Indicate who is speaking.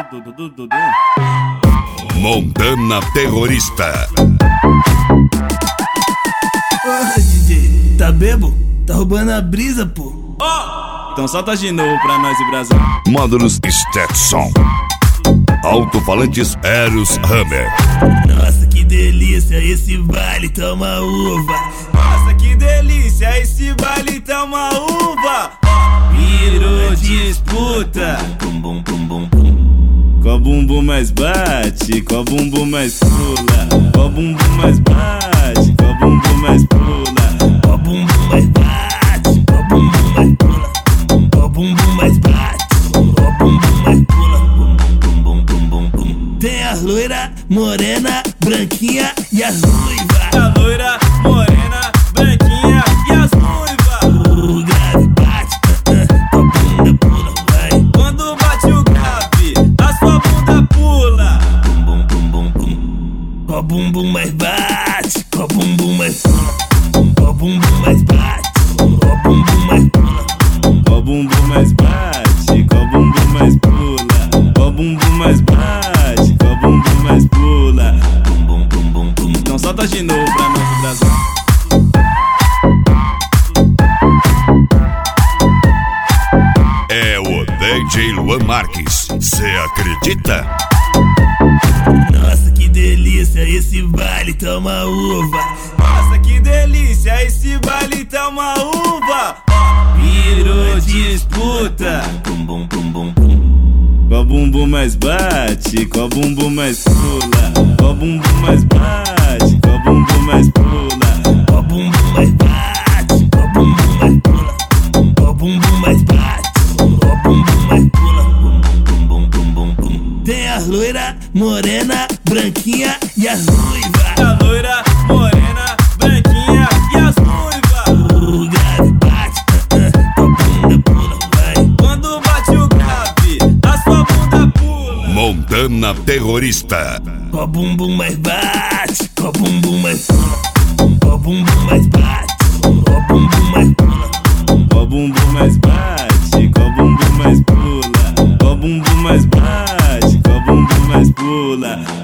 Speaker 1: Montana Terrorista.
Speaker 2: Porra, DJ, tá bebo? Tá roubando a brisa, pô.
Speaker 3: Então solta de novo pra nós e Brasil.
Speaker 1: Módulos Stetson. Alto-falantes Eros Hammer.
Speaker 2: Nossa, que delícia, esse baile toma uva.
Speaker 3: Nossa, que delícia, esse baile tá uma uva. Virou disputa.
Speaker 2: Bum, bum, bum, bum, bum.
Speaker 3: Qual bumbum mais bate, qual bumbum mais pula. Qual bumbum mais bate, qual bumbum mais pula.
Speaker 2: Qual bumbum mais bate, qual bumbum mais pula. Qual bumbum mais bate, qual bumbum mais pula. Bum, bum, bum, bum, bum. Tem a loira, morena, branquinha e as ruivas.
Speaker 3: A loira, morena, branquinha e as ruivas.
Speaker 2: O grave bate, tua bunda pula, vai.
Speaker 3: Quando bate o grave, a sua bunda pula.
Speaker 2: Bum, bum, bum, bum. Qual bumbum mais bate, qual bumbum mais pula. Qual bumbum mais bate, qual bumbum mais pula.
Speaker 3: Qual bumbum mais bate, qual bumbum mais pula. Qual bumbum mais bate, qual bumbum mais pula.
Speaker 2: Bum, bum, bum, bum.
Speaker 3: Então solta de novo pra nós e Brasil.
Speaker 1: É o DJ Luan Marques. Cê acredita?
Speaker 2: Nossa, que delícia, esse baile toma uva.
Speaker 3: Nossa, que delícia, esse baile tá uma uva. Virou disputa.
Speaker 2: Bum, bum, bum, bum, bum.
Speaker 3: Qual bumbum mais bate, qual bumbum mais pula. Qual bumbum mais bate, qual bumbum mais pula.
Speaker 2: Qual bumbum mais bate, qual bumbum mais pula. Qual bumbum mais bate, qual bumbum mais pula. Bum, bum, bum, bum, bum. Tem a loira, morena, branquinha e as ruivas.
Speaker 3: A loira, morena, branquinha e as ruivas.
Speaker 2: O grave bate, tua bunda pula, vai.
Speaker 3: Quando bate o grave, a sua bunda pula.
Speaker 1: Montana Terrorista.
Speaker 2: Qual bumbum mais bate, qual bumbum mais pula. Qual bumbum mais bate, qual bumbum mais pula.
Speaker 3: Qual bumbum mais bate, qual bumbum mais pula. Qual bumbum mais bate, qual bumbum mais pula.